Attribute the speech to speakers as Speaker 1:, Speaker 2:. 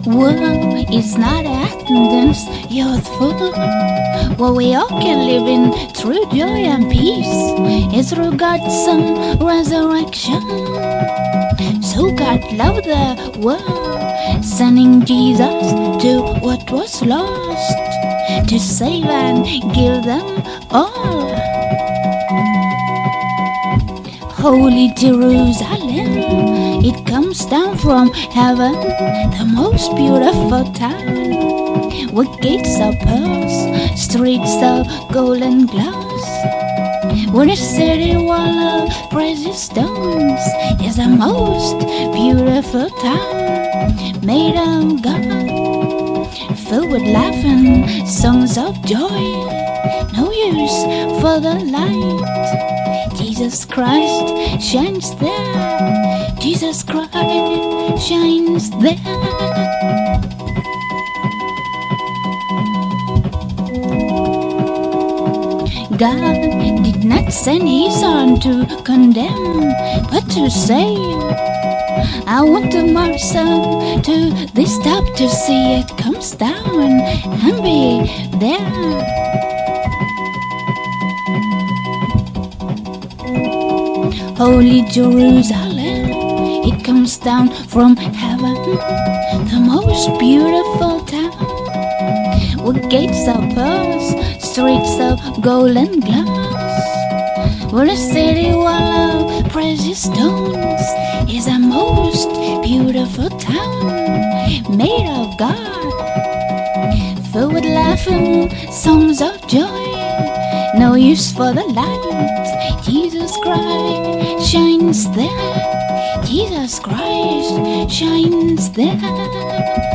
Speaker 1: Well, it's not Athens, youthful. Well, we all can live in true joy and peace. It's through God's Son resurrection. So God loved the world, sending Jesus to what was lost, to save and give them all. Holy Jerusalem, it comes down from heaven, the most beautiful town, with gates of pearls, streets of golden glass, with a city wall of precious stones, is the most beautiful town, made of God, filled with laughing songs of joy, no use for the light. Jesus Christ shines there. Jesus Christ shines there. God did not send His Son to condemn, but to save. I want my son to this top to see it comes down and be there. Holy Jerusalem, it comes down from heaven, the most beautiful town, with gates of pearls, streets of golden glass, with a city wall of precious stones, is the most beautiful town, made of God, filled with laughing songs of joy, no use for the light. Jesus Christ shines there. Jesus Christ shines there.